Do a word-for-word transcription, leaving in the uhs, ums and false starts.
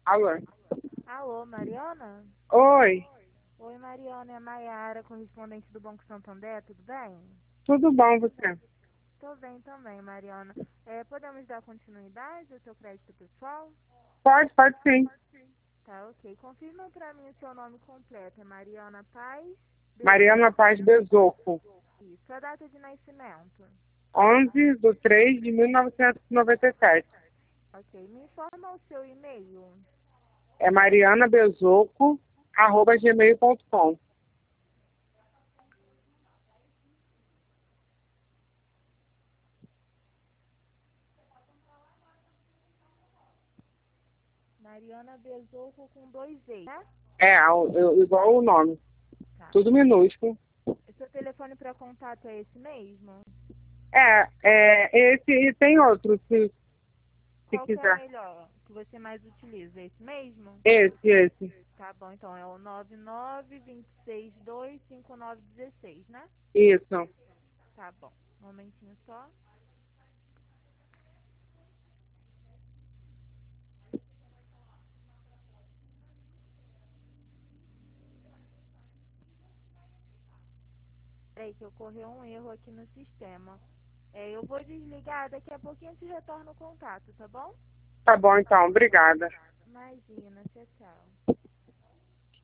Alô? Alô, Mariana? Oi, Oi, Mariana, é a Maiara, correspondente do Banco Santander, tudo bem? tudo bom você? Tô bem também, Mariana. É, podemos dar continuidade ao seu crédito pessoal? Pode, pode sim. Tá, ok. Confirma pra mim o seu nome completo. É Mariana Paz Mariana Besouro. Paz Bezoco, Isso. A data de nascimento. onze de três de mil novecentos e noventa e sete. Ok. Me informa o seu e-mail. É mariana bezoco, arroba gmail ponto com. Mariana Besouro com dois E, né? É, o- o- igual o nome, Tá. tudo minúsculo. O seu telefone para contato é esse mesmo? É, é, esse e tem outro, se, se Qual que é o quiser. melhor que você mais utiliza? Esse mesmo? Esse, esse. Tá bom, então é o nove nove dois seis dois cinco nove um seis, né? Isso. Tá bom. Um momentinho só. Peraí que ocorreu um erro aqui no sistema. É, eu vou desligar, daqui a pouquinho eu te retorno o contato, tá bom? Tá bom então, obrigada. Imagina, tchau, tchau.